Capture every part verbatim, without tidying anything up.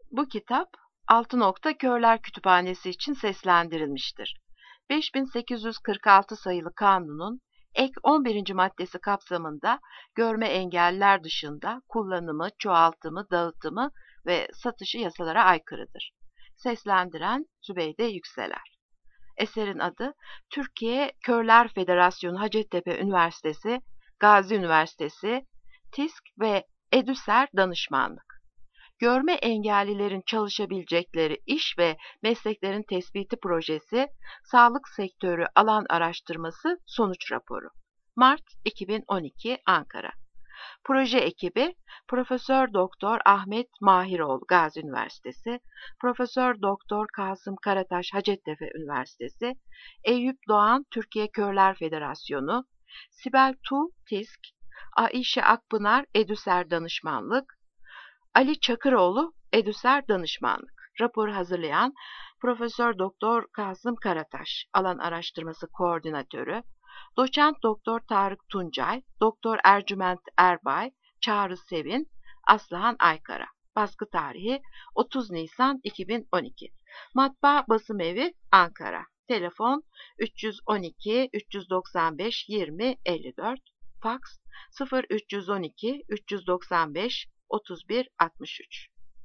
Bu kitap Altı Nokta Körler Kütüphanesi için seslendirilmiştir. beş bin sekiz yüz kırk altı sayılı kanunun ek on birinci maddesi kapsamında görme engelliler dışında kullanımı, çoğaltımı, dağıtımı ve satışı yasalara aykırıdır. Seslendiren Zübeyde Yükseler. Eserin adı Türkiye Körler Federasyonu Hacettepe Üniversitesi, Gazi Üniversitesi, TİSK ve EDÜSER Danışmanlık. Görme engellilerin çalışabilecekleri iş ve mesleklerin tespiti projesi, sağlık sektörü alan araştırması sonuç raporu. Mart iki bin on iki Ankara. Proje ekibi Profesör Doktor Ahmet Mahiroğlu Gazi Üniversitesi, Profesör Doktor Kasım Karataş Hacettepe Üniversitesi, Eyüp Doğan Türkiye Körler Federasyonu, Sibel Tu TİSK, Ayşe Akpınar EDÜSER Danışmanlık, Ali Çakıroğlu EDÜSER Danışmanlık. Raporu hazırlayan Profesör Doktor Kasım Karataş, Alan Araştırması Koordinatörü, Doçent Doktor Tarık Tuncay, Doktor Ercüment Erbay, Çağrı Sevin, Aslıhan Aykara. Baskı tarihi otuz Nisan iki bin on iki. Matbaa Basım Evi Ankara. Telefon üç yüz on iki üç yüz doksan beş yirmi elli dört. Faks sıfır üç yüz on iki üç yüz doksan beş otuz bir altmış üç.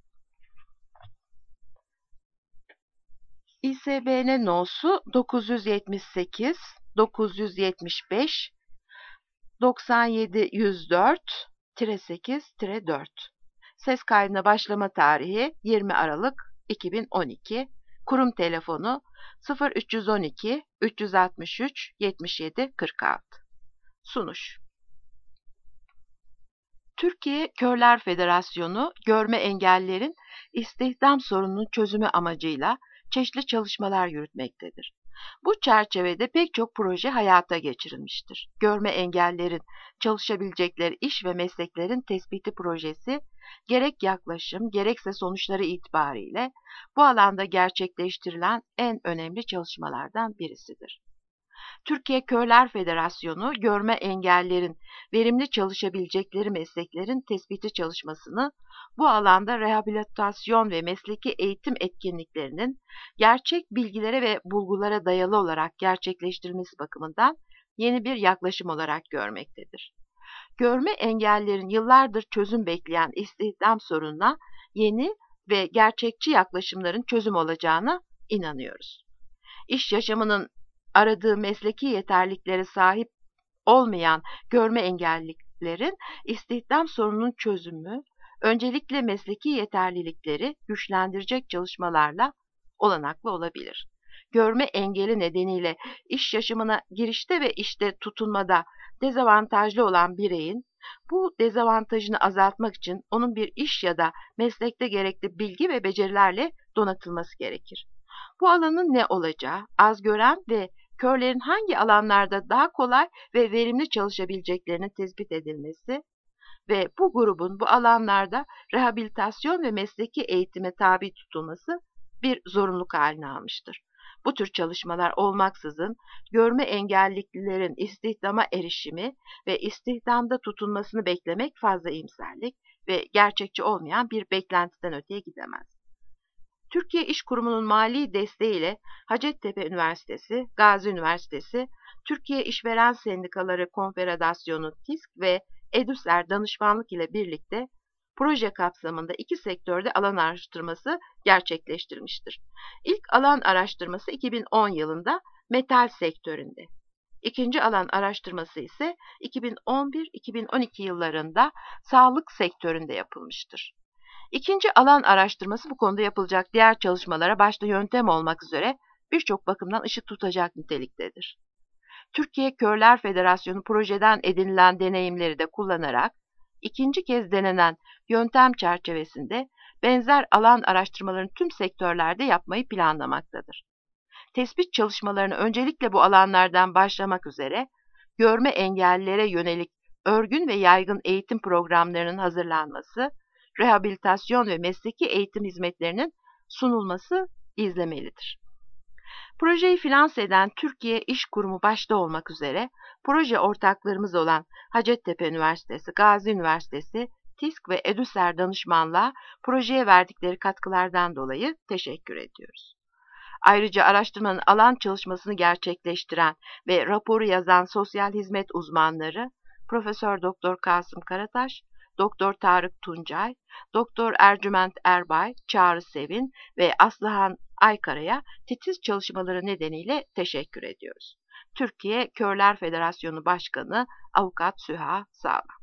İ S B N nosu dokuz yüz yetmiş sekiz dokuz yüz yetmiş beş doksan yedi yüz dört sekiz dört. Ses kaydına başlama tarihi yirmi Aralık iki bin on iki. Kurum telefonu sıfır üç yüz on iki üç yüz altmış üç yetmiş yedi kırk altı. Sunuş. Türkiye Körler Federasyonu, görme engellilerin istihdam sorununun çözümü amacıyla çeşitli çalışmalar yürütmektedir. Bu çerçevede pek çok proje hayata geçirilmiştir. Görme engellilerin çalışabilecekleri iş ve mesleklerin tespiti projesi, gerek yaklaşım, gerekse sonuçları itibariyle bu alanda gerçekleştirilen en önemli çalışmalardan birisidir. Türkiye Körler Federasyonu, görme engellilerin verimli çalışabilecekleri mesleklerin tespiti çalışmasını bu alanda rehabilitasyon ve mesleki eğitim etkinliklerinin gerçek bilgilere ve bulgulara dayalı olarak gerçekleştirilmesi bakımından yeni bir yaklaşım olarak görmektedir. Görme engellilerin yıllardır çözüm bekleyen istihdam sorununa yeni ve gerçekçi yaklaşımların çözüm olacağına inanıyoruz. İş yaşamının aradığı mesleki yeterliliklere sahip olmayan görme engellilerin istihdam sorununun çözümü, öncelikle mesleki yeterlilikleri güçlendirecek çalışmalarla olanaklı olabilir. Görme engeli nedeniyle iş yaşamına girişte ve işte tutunmada dezavantajlı olan bireyin bu dezavantajını azaltmak için onun bir iş ya da meslekte gerekli bilgi ve becerilerle donatılması gerekir. Bu alanın ne olacağı, az gören ve körlerin hangi alanlarda daha kolay ve verimli çalışabileceklerinin tespit edilmesi ve bu grubun bu alanlarda rehabilitasyon ve mesleki eğitime tabi tutulması bir zorunluluk haline almıştır. Bu tür çalışmalar olmaksızın görme engellilerin istihdama erişimi ve istihdamda tutunmasını beklemek fazla iyimserlik ve gerçekçi olmayan bir beklentiden öteye gidemez. Türkiye İş Kurumu'nun mali desteğiyle Hacettepe Üniversitesi, Gazi Üniversitesi, Türkiye İşveren Sendikaları Konfederasyonu TİSK ve EDÜSER danışmanlık ile birlikte proje kapsamında iki sektörde alan araştırması gerçekleştirmiştir. İlk alan araştırması iki bin on yılında metal sektöründe. İkinci alan araştırması ise iki bin on bir iki bin on iki yıllarında sağlık sektöründe yapılmıştır. İkinci alan araştırması bu konuda yapılacak diğer çalışmalara başta yöntem olmak üzere birçok bakımdan ışık tutacak niteliktedir. Türkiye Körler Federasyonu projeden edinilen deneyimleri de kullanarak ikinci kez denenen yöntem çerçevesinde benzer alan araştırmalarını tüm sektörlerde yapmayı planlamaktadır. Tespit çalışmalarını öncelikle bu alanlardan başlamak üzere görme engellilere yönelik örgün ve yaygın eğitim programlarının hazırlanması, rehabilitasyon ve mesleki eğitim hizmetlerinin sunulması izlemelidir. Projeyi finanse eden Türkiye İş Kurumu başta olmak üzere proje ortaklarımız olan Hacettepe Üniversitesi, Gazi Üniversitesi, TİSK ve EDÜSER danışmanlığa projeye verdikleri katkılardan dolayı teşekkür ediyoruz. Ayrıca araştırmanın alan çalışmasını gerçekleştiren ve raporu yazan sosyal hizmet uzmanları Profesör Doktor Kasım Karataş, Doktor Tarık Tuncay, Doktor Ercüment Erbay, Çağrı Sevin ve Aslıhan Aykara'ya titiz çalışmaları nedeniyle teşekkür ediyoruz. Türkiye Körler Federasyonu Başkanı Avukat Süha Sağlam.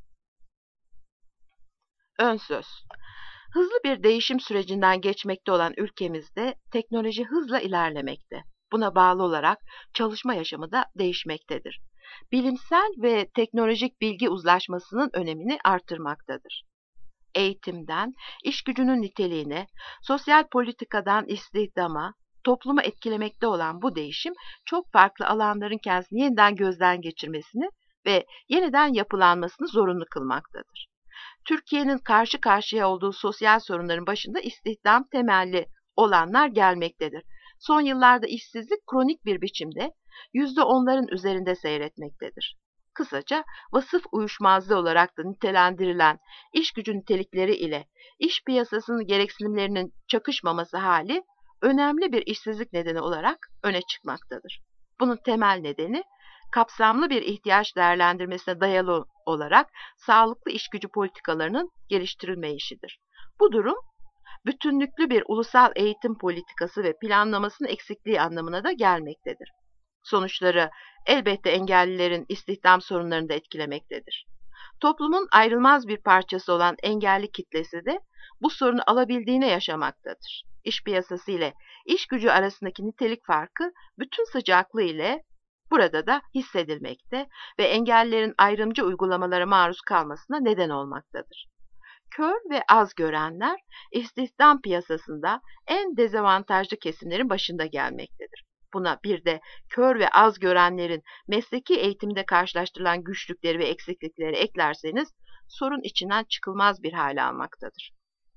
Ön söz. Hızlı bir değişim sürecinden geçmekte olan ülkemizde teknoloji hızla ilerlemekte. Buna bağlı olarak çalışma yaşamı da değişmektedir. Bilimsel ve teknolojik bilgi uzlaşmasının önemini artırmaktadır. Eğitimden, iş gücünün niteliğine, sosyal politikadan istihdama, toplumu etkilemekte olan bu değişim çok farklı alanların kendisini yeniden gözden geçirmesini ve yeniden yapılanmasını zorunlu kılmaktadır. Türkiye'nin karşı karşıya olduğu sosyal sorunların başında istihdam temelli olanlar gelmektedir. Son yıllarda işsizlik kronik bir biçimde yüzde onların üzerinde seyretmektedir. Kısaca vasıf uyuşmazlığı olarak da nitelendirilen iş gücü nitelikleri ile iş piyasasının gereksinimlerinin çakışmaması hali önemli bir işsizlik nedeni olarak öne çıkmaktadır. Bunun temel nedeni kapsamlı bir ihtiyaç değerlendirmesine dayalı olarak sağlıklı iş gücü politikalarının geliştirilmeyişidir. Bu durum bütünlüklü bir ulusal eğitim politikası ve planlamasının eksikliği anlamına da gelmektedir. Sonuçları elbette engellilerin istihdam sorunlarını da etkilemektedir. Toplumun ayrılmaz bir parçası olan engelli kitlesi de bu sorunu alabildiğine yaşamaktadır. İş piyasası ile iş gücü arasındaki nitelik farkı bütün sıcaklığı ile burada da hissedilmekte ve engellilerin ayrımcı uygulamalara maruz kalmasına neden olmaktadır. Kör ve az görenler istihdam piyasasında en dezavantajlı kesimlerin başında gelmektedir. Buna bir de kör ve az görenlerin mesleki eğitimde karşılaştırılan güçlükleri ve eksiklikleri eklerseniz sorun içinden çıkılmaz bir hale almaktadır.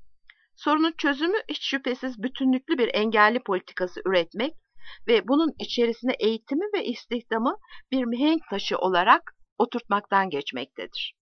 Sorunun çözümü hiç şüphesiz bütünlüklü bir engelli politikası üretmek ve bunun içerisine eğitimi ve istihdamı bir mihenk taşı olarak oturtmaktan geçmektedir.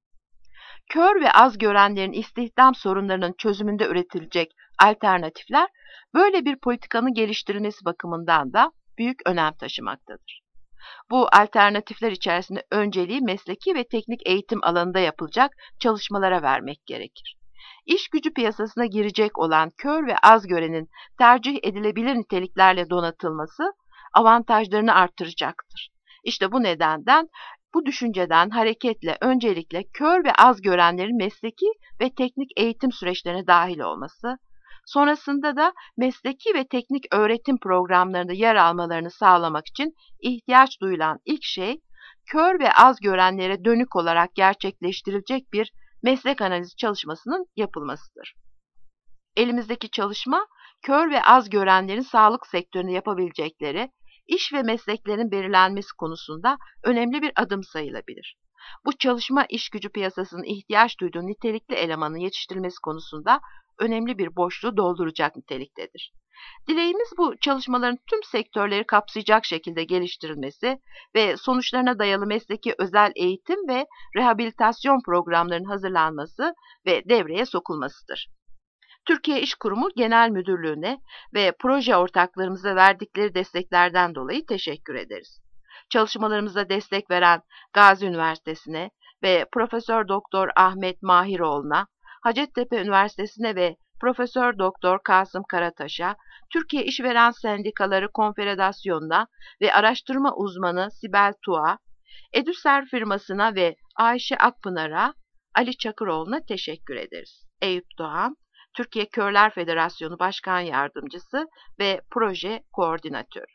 Kör ve az görenlerin istihdam sorunlarının çözümünde üretilecek alternatifler böyle bir politikanın geliştirilmesi bakımından da büyük önem taşımaktadır. Bu alternatifler içerisinde önceliği mesleki ve teknik eğitim alanında yapılacak çalışmalara vermek gerekir. İş gücü piyasasına girecek olan kör ve az görenin tercih edilebilir niteliklerle donatılması avantajlarını artıracaktır. İşte bu nedenden, bu düşünceden hareketle öncelikle kör ve az görenlerin mesleki ve teknik eğitim süreçlerine dahil olması, sonrasında da mesleki ve teknik öğretim programlarında yer almalarını sağlamak için ihtiyaç duyulan ilk şey, kör ve az görenlere dönük olarak gerçekleştirilecek bir meslek analizi çalışmasının yapılmasıdır. Elimizdeki çalışma, kör ve az görenlerin sağlık sektöründe yapabilecekleri iş ve mesleklerin belirlenmesi konusunda önemli bir adım sayılabilir. Bu çalışma iş gücü piyasasının ihtiyaç duyduğu nitelikli elemanın yetiştirilmesi konusunda önemli bir boşluğu dolduracak niteliktedir. Dileğimiz bu çalışmaların tüm sektörleri kapsayacak şekilde geliştirilmesi ve sonuçlarına dayalı mesleki özel eğitim ve rehabilitasyon programlarının hazırlanması ve devreye sokulmasıdır. Türkiye İş Kurumu Genel Müdürlüğü'ne ve proje ortaklarımıza verdikleri desteklerden dolayı teşekkür ederiz. Çalışmalarımıza destek veren Gazi Üniversitesi'ne ve Profesör Doktor Ahmet Mahiroğlu'na, Hacettepe Üniversitesi'ne ve Profesör Doktor Kasım Karataş'a, Türkiye İşveren Sendikaları Konfederasyonu'na ve araştırma uzmanı Sibel Tuğ'a, EDÜSER firmasına ve Ayşe Akpınar'a, Ali Çakıroğlu'na teşekkür ederiz. Eyüp Doğan, Türkiye Körler Federasyonu Başkan Yardımcısı ve Proje Koordinatörü.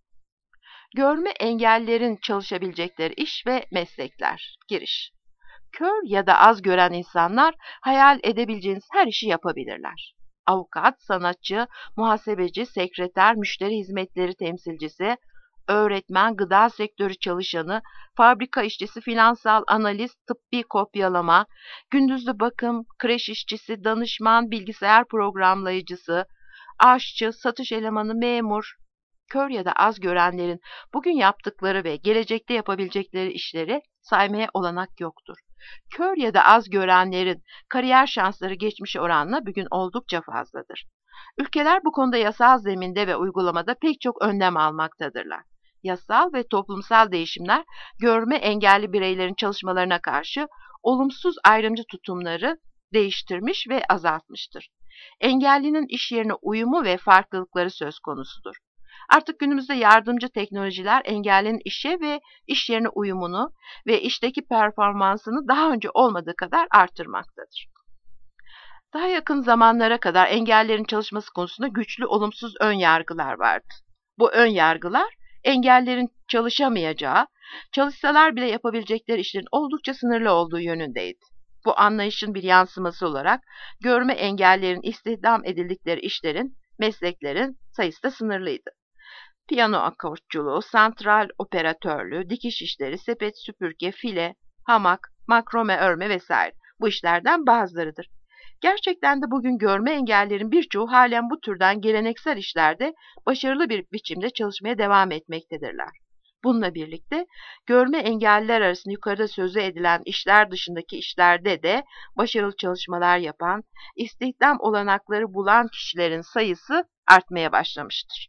Görme engellilerin çalışabilecekleri iş ve meslekler. Giriş. Kör ya da az gören insanlar hayal edebileceğiniz her işi yapabilirler. Avukat, sanatçı, muhasebeci, sekreter, müşteri hizmetleri temsilcisi, öğretmen, gıda sektörü çalışanı, fabrika işçisi, finansal analist, tıbbi kopyalama, gündüzlü bakım, kreş işçisi, danışman, bilgisayar programlayıcısı, aşçı, satış elemanı, memur. Kör ya da az görenlerin bugün yaptıkları ve gelecekte yapabilecekleri işleri saymaya olanak yoktur. Kör ya da az görenlerin kariyer şansları geçmişe oranla bugün oldukça fazladır. Ülkeler bu konuda yasal zeminde ve uygulamada pek çok önlem almaktadırlar. Yasal ve toplumsal değişimler görme engelli bireylerin çalışmalarına karşı olumsuz ayrımcı tutumları değiştirmiş ve azaltmıştır. Engellinin iş yerine uyumu ve farklılıkları söz konusudur. Artık günümüzde yardımcı teknolojiler engellinin işe ve iş yerine uyumunu ve işteki performansını daha önce olmadığı kadar artırmaktadır. Daha yakın zamanlara kadar engellerin çalışması konusunda güçlü olumsuz ön yargılar vardı. Bu ön yargılar engellerin çalışamayacağı, çalışsalar bile yapabilecekleri işlerin oldukça sınırlı olduğu yönündeydi. Bu anlayışın bir yansıması olarak görme engellerin istihdam edildikleri işlerin, mesleklerin sayısı da sınırlıydı. Piyano akortçuluğu, santral operatörlüğü, dikiş işleri, sepet süpürge, file, hamak, makrome örme vesaire bu işlerden bazılarıdır. Gerçekten de bugün görme engellerin birçoğu halen bu türden geleneksel işlerde başarılı bir biçimde çalışmaya devam etmektedirler. Bununla birlikte görme engelliler arasında yukarıda sözü edilen işler dışındaki işlerde de başarılı çalışmalar yapan, istihdam olanakları bulan kişilerin sayısı artmaya başlamıştır.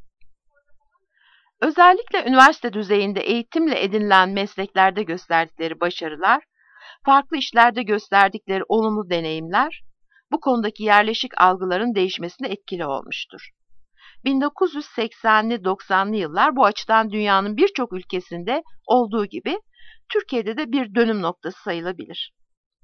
Özellikle üniversite düzeyinde eğitimle edinilen mesleklerde gösterdikleri başarılar, farklı işlerde gösterdikleri olumlu deneyimler, bu konudaki yerleşik algıların değişmesine etkili olmuştur. bin dokuz yüz seksenli doksanlı yıllar bu açıdan dünyanın birçok ülkesinde olduğu gibi Türkiye'de de bir dönüm noktası sayılabilir.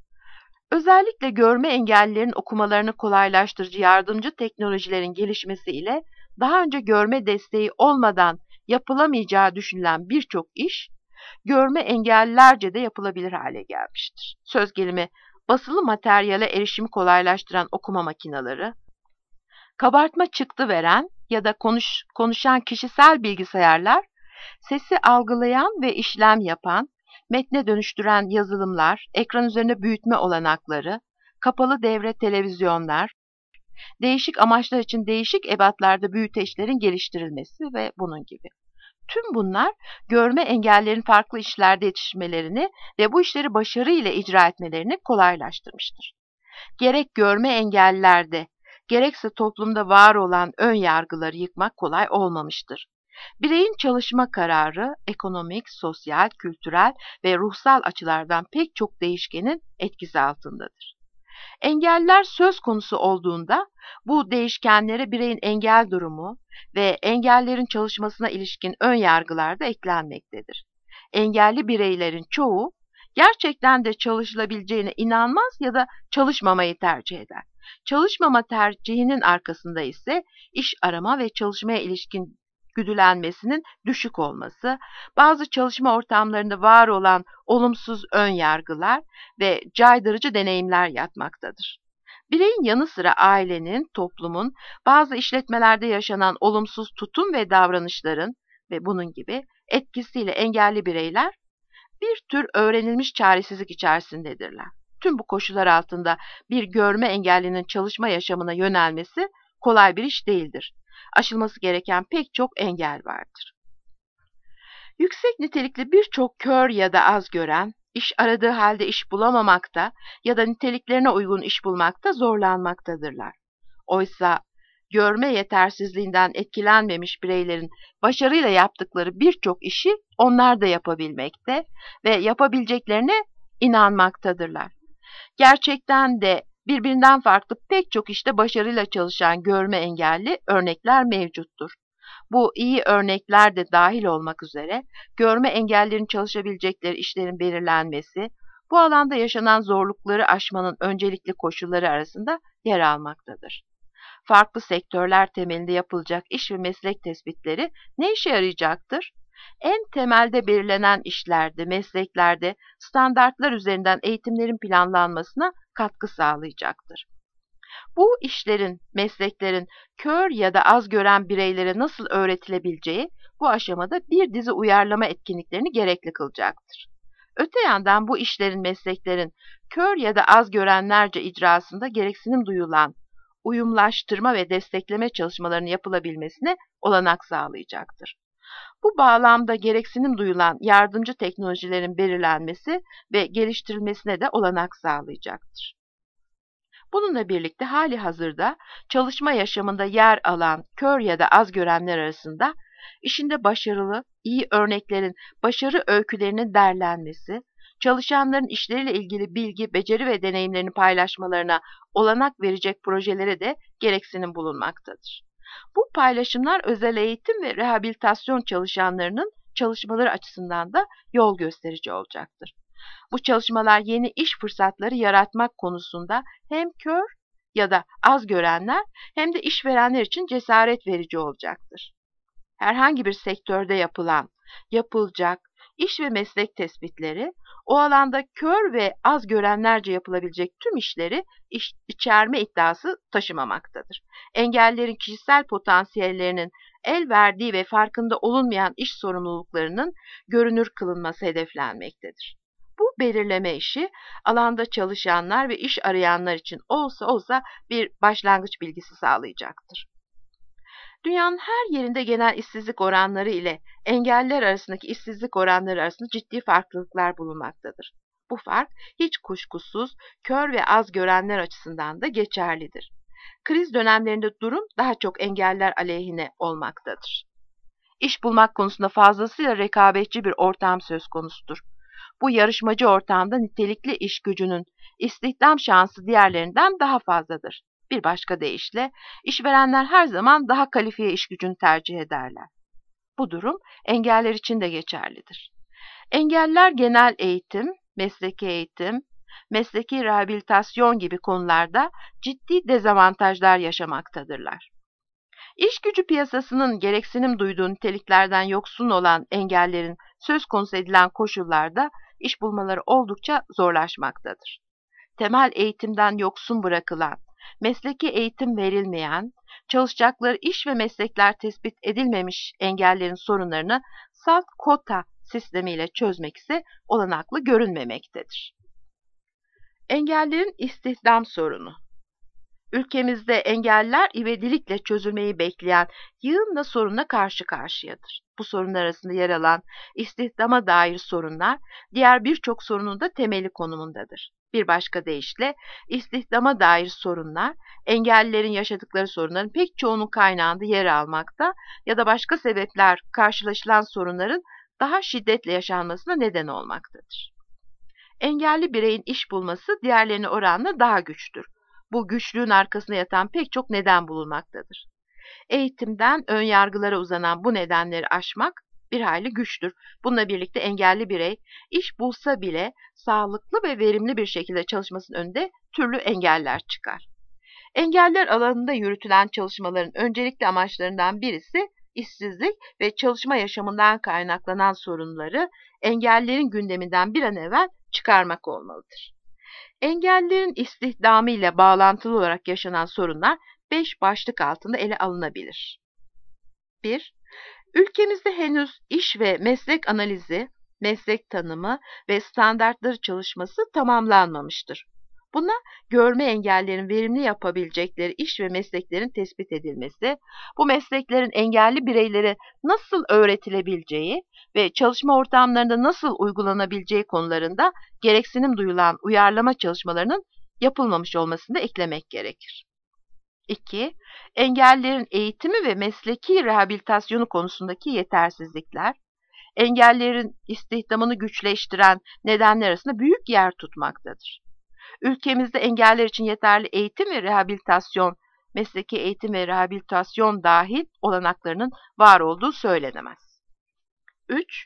Özellikle görme engellilerin okumalarını kolaylaştırıcı yardımcı teknolojilerin gelişmesiyle daha önce görme desteği olmadan yapılamayacağı düşünülen birçok iş, görme engellilerce de yapılabilir hale gelmiştir. Söz gelimi basılı materyale erişimi kolaylaştıran okuma makineleri, kabartma çıktı veren ya da konuş, konuşan kişisel bilgisayarlar, sesi algılayan ve işlem yapan, metne dönüştüren yazılımlar, ekran üzerinde büyütme olanakları, kapalı devre televizyonlar, değişik amaçlar için değişik ebatlarda büyüteçlerin geliştirilmesi ve bunun gibi. Tüm bunlar görme engellerin farklı işlerde yetişmelerini ve bu işleri başarıyla icra etmelerini kolaylaştırmıştır. Gerek görme engellilerde, gerekse toplumda var olan ön yargıları yıkmak kolay olmamıştır. Bireyin çalışma kararı ekonomik, sosyal, kültürel ve ruhsal açılardan pek çok değişkenin etkisi altındadır. Engeller söz konusu olduğunda bu değişkenlere bireyin engel durumu ve engellerin çalışmasına ilişkin ön yargılar da eklenmektedir. Engelli bireylerin çoğu gerçekten de çalışılabileceğine inanmaz ya da çalışmamayı tercih eder. Çalışmama tercihinin arkasında ise iş arama ve çalışmaya ilişkin güdülenmesinin düşük olması, bazı çalışma ortamlarında var olan olumsuz ön yargılar ve caydırıcı deneyimler yatmaktadır. Bireyin yanı sıra ailenin, toplumun, bazı işletmelerde yaşanan olumsuz tutum ve davranışların ve bunun gibi etkisiyle engelli bireyler bir tür öğrenilmiş çaresizlik içerisindedirler. Tüm bu koşullar altında bir görme engellinin çalışma yaşamına yönelmesi kolay bir iş değildir. Aşılması gereken pek çok engel vardır. Yüksek nitelikli birçok kör ya da az gören, iş aradığı halde iş bulamamakta ya da niteliklerine uygun iş bulmakta zorlanmaktadırlar. Oysa görme yetersizliğinden etkilenmemiş bireylerin başarıyla yaptıkları birçok işi onlar da yapabilmekte ve yapabileceklerine inanmaktadırlar. Gerçekten de birbirinden farklı pek çok işte başarıyla çalışan görme engelli örnekler mevcuttur. Bu iyi örnekler de dahil olmak üzere görme engellilerin çalışabilecekleri işlerin belirlenmesi, bu alanda yaşanan zorlukları aşmanın öncelikli koşulları arasında yer almaktadır. Farklı sektörler temelinde yapılacak iş ve meslek tespitleri ne işe yarayacaktır? En temelde belirlenen işlerde, mesleklerde standartlar üzerinden eğitimlerin planlanmasına katkı sağlayacaktır. Bu işlerin, mesleklerin kör ya da az gören bireylere nasıl öğretilebileceği bu aşamada bir dizi uyarlama etkinliklerini gerekli kılacaktır. Öte yandan bu işlerin, mesleklerin kör ya da az görenlerce icrasında gereksinim duyulan uyumlaştırma ve destekleme çalışmalarının yapılabilmesine olanak sağlayacaktır. Bu bağlamda gereksinim duyulan yardımcı teknolojilerin belirlenmesi ve geliştirilmesine de olanak sağlayacaktır. Bununla birlikte halihazırda çalışma yaşamında yer alan kör ya da az görenler arasında işinde başarılı, iyi örneklerin başarı öykülerinin derlenmesi, çalışanların işleriyle ilgili bilgi, beceri ve deneyimlerini paylaşmalarına olanak verecek projelere de gereksinim bulunmaktadır. Bu paylaşımlar özel eğitim ve rehabilitasyon çalışanlarının çalışmaları açısından da yol gösterici olacaktır. Bu çalışmalar yeni iş fırsatları yaratmak konusunda hem kör ya da az görenler hem de işverenler için cesaret verici olacaktır. Herhangi bir sektörde yapılan, yapılacak iş ve meslek tespitleri, o alanda kör ve az görenlerce yapılabilecek tüm işleri iş, içerme iddiası taşımamaktadır. Engellilerin kişisel potansiyellerinin el verdiği ve farkında olunmayan iş sorumluluklarının görünür kılınması hedeflenmektedir. Bu belirleme işi alanda çalışanlar ve iş arayanlar için olsa olsa bir başlangıç bilgisi sağlayacaktır. Dünyanın her yerinde genel işsizlik oranları ile engelliler arasındaki işsizlik oranları arasında ciddi farklılıklar bulunmaktadır. Bu fark hiç kuşkusuz kör ve az görenler açısından da geçerlidir. Kriz dönemlerinde durum daha çok engelliler aleyhine olmaktadır. İş bulmak konusunda fazlasıyla rekabetçi bir ortam söz konusudur. Bu yarışmacı ortamda nitelikli iş gücünün istihdam şansı diğerlerinden daha fazladır. Bir başka deyişle, işverenler her zaman daha kalifiye iş gücünü tercih ederler. Bu durum engeller için de geçerlidir. Engeller genel eğitim, mesleki eğitim, mesleki rehabilitasyon gibi konularda ciddi dezavantajlar yaşamaktadırlar. İş gücü piyasasının gereksinim duyduğu niteliklerden yoksun olan engellerin söz konusu edilen koşullarda iş bulmaları oldukça zorlaşmaktadır. Temel eğitimden yoksun bırakılan, mesleki eğitim verilmeyen, çalışacakları iş ve meslekler tespit edilmemiş engellerin sorunlarını salt kota sistemiyle çözmek ise olanaklı görünmemektedir. Engellerin istihdam sorunu. Ülkemizde engeller ivedilikle çözülmeyi bekleyen yığınla sorunla karşı karşıyadır. Bu sorunlar arasında yer alan istihdama dair sorunlar diğer birçok sorunun da temeli konumundadır. Bir başka deyişle istihdama dair sorunlar engellilerin yaşadıkları sorunların pek çoğunun kaynağında yer almakta ya da başka sebepler karşılaşılan sorunların daha şiddetle yaşanmasına neden olmaktadır. Engelli bireyin iş bulması diğerlerine oranla daha güçtür. Bu güçlüğün arkasında yatan pek çok neden bulunmaktadır. Eğitimden ön yargılara uzanan bu nedenleri aşmak bir hayli güçtür. Bununla birlikte engelli birey iş bulsa bile sağlıklı ve verimli bir şekilde çalışmasının önünde türlü engeller çıkar. Engeller alanında yürütülen çalışmaların öncelikli amaçlarından birisi işsizlik ve çalışma yaşamından kaynaklanan sorunları engellilerin gündeminden bir an evvel çıkarmak olmalıdır. Engellilerin istihdamı ile bağlantılı olarak yaşanan sorunlar beş başlık altında ele alınabilir. bir. Ülkemizde henüz iş ve meslek analizi, meslek tanımı ve standartları çalışması tamamlanmamıştır. Buna görme engellerin verimli yapabilecekleri iş ve mesleklerin tespit edilmesi, bu mesleklerin engelli bireylere nasıl öğretilebileceği ve çalışma ortamlarında nasıl uygulanabileceği konularında gereksinim duyulan uyarlama çalışmalarının yapılmamış olmasını da eklemek gerekir. iki. Engellilerin eğitimi ve mesleki rehabilitasyonu konusundaki yetersizlikler, engellilerin istihdamını güçleştiren nedenler arasında büyük yer tutmaktadır. Ülkemizde engeller için yeterli eğitim ve rehabilitasyon, mesleki eğitim ve rehabilitasyon dahil olanaklarının var olduğu söylenemez. üç.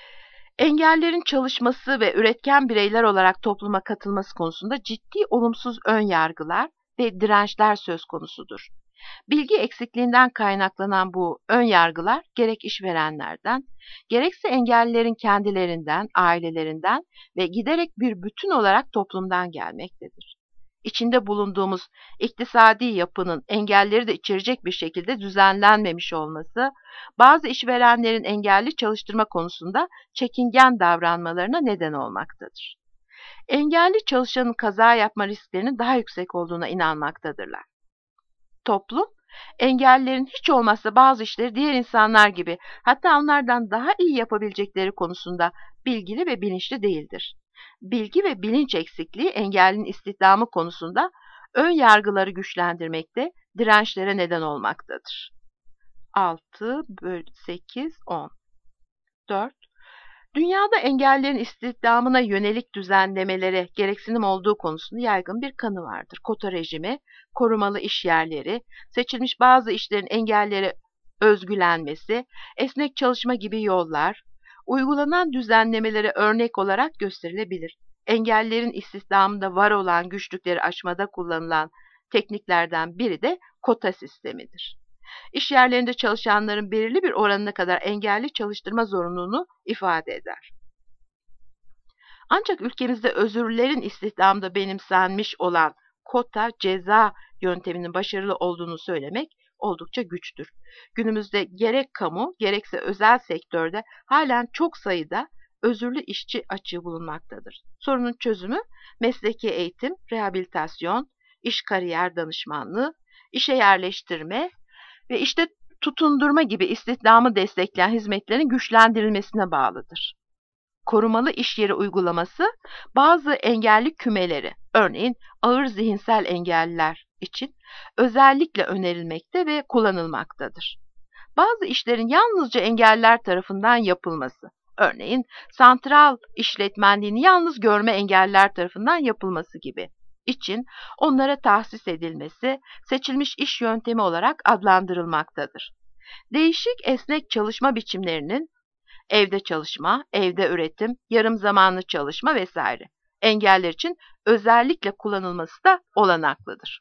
Engellerin çalışması ve üretken bireyler olarak topluma katılması konusunda ciddi olumsuz ön yargılar ve dirençler söz konusudur. Bilgi eksikliğinden kaynaklanan bu ön yargılar gerek işverenlerden, gerekse engellilerin kendilerinden, ailelerinden ve giderek bir bütün olarak toplumdan gelmektedir. İçinde bulunduğumuz iktisadi yapının engelleri de içerecek bir şekilde düzenlenmemiş olması, bazı işverenlerin engelli çalıştırma konusunda çekingen davranmalarına neden olmaktadır. Engelli çalışanın kaza yapma risklerinin daha yüksek olduğuna inanmaktadırlar. Toplum, Engellilerin hiç olmazsa bazı işleri diğer insanlar gibi, hatta onlardan daha iyi yapabilecekleri konusunda bilgili ve bilinçli değildir. Bilgi ve bilinç eksikliği engellinin istihdamı konusunda ön yargıları güçlendirmekte, dirençlere neden olmaktadır. altı bölü sekiz, on. dört. Dünyada engellilerin istihdamına yönelik düzenlemelere gereksinim olduğu konusunda yaygın bir kanı vardır. Kota rejimi, korumalı iş yerleri, seçilmiş bazı işlerin engellilere özgülenmesi, esnek çalışma gibi yollar, uygulanan düzenlemelere örnek olarak gösterilebilir. Engellilerin istihdamında var olan güçlükleri aşmada kullanılan tekniklerden biri de kota sistemidir. İş yerlerinde çalışanların belirli bir oranına kadar engelli çalıştırma zorunluluğunu ifade eder. Ancak ülkemizde özürlülerin istihdamda benimsenmiş olan kota ceza yönteminin başarılı olduğunu söylemek oldukça güçtür. Günümüzde gerek kamu gerekse özel sektörde halen çok sayıda özürlü işçi açığı bulunmaktadır. Sorunun çözümü mesleki eğitim, rehabilitasyon, iş kariyer danışmanlığı, işe yerleştirme ve işte tutundurma gibi istihdamı destekleyen hizmetlerin güçlendirilmesine bağlıdır. Korumalı iş yeri uygulaması bazı engelli kümeleri, örneğin ağır zihinsel engelliler için özellikle önerilmekte ve kullanılmaktadır. Bazı işlerin yalnızca engelliler tarafından yapılması, örneğin santral işletmenliğini yalnız görme engelliler tarafından yapılması gibi için onlara tahsis edilmesi seçilmiş iş yöntemi olarak adlandırılmaktadır. Değişik esnek çalışma biçimlerinin evde çalışma, evde üretim, yarım zamanlı çalışma vesaire engeller için özellikle kullanılması da olanaklıdır.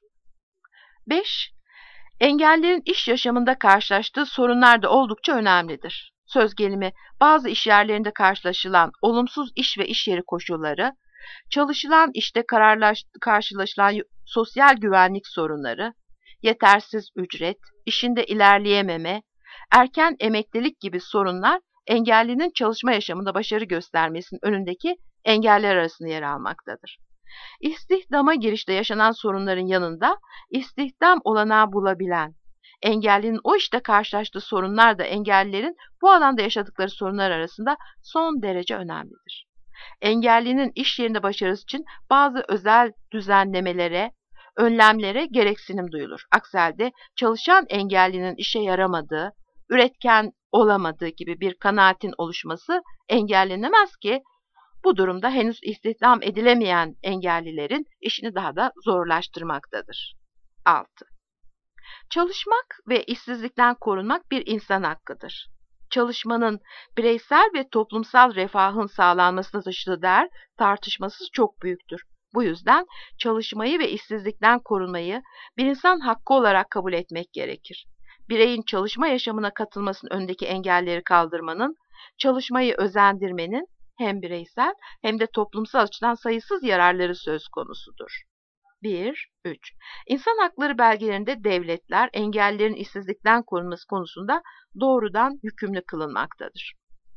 beş. Engellerin iş yaşamında karşılaştığı sorunlar da oldukça önemlidir. Söz gelimi bazı iş yerlerinde karşılaşılan olumsuz iş ve iş yeri koşulları, çalışılan işte kararlaş, karşılaşılan sosyal güvenlik sorunları, yetersiz ücret, işinde ilerleyememe, erken emeklilik gibi sorunlar engellinin çalışma yaşamında başarı göstermesinin önündeki engeller arasında yer almaktadır. İstihdama girişte yaşanan sorunların yanında istihdam olanağı bulabilen, engellinin o işte karşılaştığı sorunlar da engellilerin bu alanda yaşadıkları sorunlar arasında son derece önemlidir. Engellinin iş yerinde başarısı için bazı özel düzenlemelere, önlemlere gereksinim duyulur. Aksi halde çalışan engellinin işe yaramadığı, üretken olamadığı gibi bir kanaatin oluşması engellenemez ki bu durumda henüz istihdam edilemeyen engellilerin işini daha da zorlaştırmaktadır. altı. Çalışmak ve işsizlikten korunmak bir insan hakkıdır. Çalışmanın bireysel ve toplumsal refahın sağlanmasına taşıdığı değer tartışmasız çok büyüktür. Bu yüzden çalışmayı ve işsizlikten korunmayı bir insan hakkı olarak kabul etmek gerekir. Bireyin çalışma yaşamına katılmasının önündeki engelleri kaldırmanın, çalışmayı özendirmenin hem bireysel hem de toplumsal açıdan sayısız yararları söz konusudur. bir. üç. İnsan hakları belgelerinde devletler engellilerin işsizlikten korunması konusunda doğrudan yükümlü kılınmaktadır.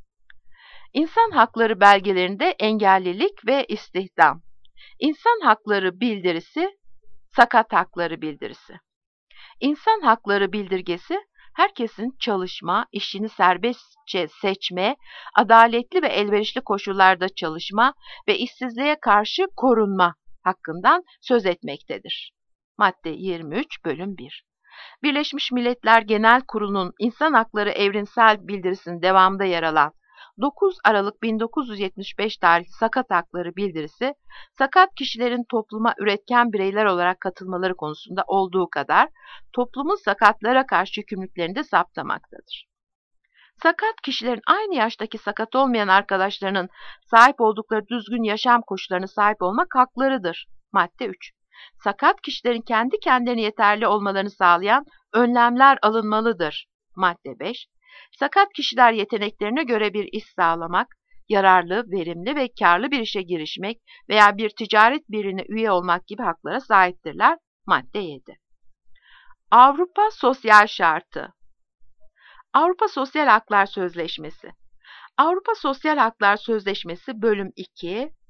İnsan hakları belgelerinde engellilik ve istihdam. İnsan hakları bildirisi, sakat hakları bildirisi. İnsan hakları bildirgesi, herkesin çalışma, işini serbestçe seçme, adaletli ve elverişli koşullarda çalışma ve işsizliğe karşı korunma hakkından söz etmektedir. Madde yirmi üç bölüm bir. Birleşmiş Milletler Genel Kurulu'nun İnsan Hakları Evrensel Bildirisi'nin devamında yer alan dokuz Aralık bin dokuz yüz yetmiş beş tarihli Sakat Hakları Bildirisi, sakat kişilerin topluma üretken bireyler olarak katılmaları konusunda olduğu kadar toplumun sakatlara karşı yükümlülüklerini de saptamaktadır. Sakat kişilerin aynı yaştaki sakat olmayan arkadaşlarının sahip oldukları düzgün yaşam koşullarına sahip olmak haklarıdır. Madde üç. Sakat kişilerin kendi kendilerine yeterli olmalarını sağlayan önlemler alınmalıdır. Madde beş. Sakat kişiler yeteneklerine göre bir iş sağlamak, yararlı, verimli ve karlı bir işe girişmek veya bir ticaret birliğine üye olmak gibi haklara sahiptirler. Madde yedi. Avrupa Sosyal Şartı. Avrupa Sosyal Haklar Sözleşmesi. Avrupa Sosyal Haklar Sözleşmesi bölüm iki,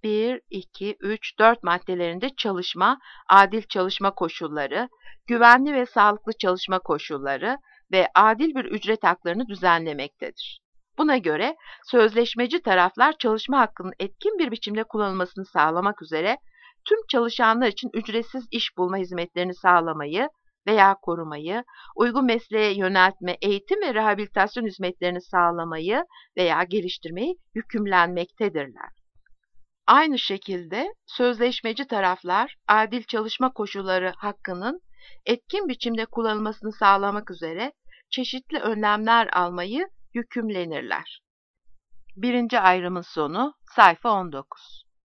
bir, iki, üç, dört maddelerinde çalışma, adil çalışma koşulları, güvenli ve sağlıklı çalışma koşulları ve adil bir ücret haklarını düzenlemektedir. Buna göre sözleşmeci taraflar çalışma hakkının etkin bir biçimde kullanılmasını sağlamak üzere tüm çalışanlar için ücretsiz iş bulma hizmetlerini sağlamayı veya korumayı, uygun mesleğe yöneltme, eğitim ve rehabilitasyon hizmetlerini sağlamayı veya geliştirmeyi yükümlenmektedirler. Aynı şekilde sözleşmeci taraflar adil çalışma koşulları hakkının etkin biçimde kullanılmasını sağlamak üzere çeşitli önlemler almayı yükümlenirler. Birinci ayrımın sonu sayfa on dokuz.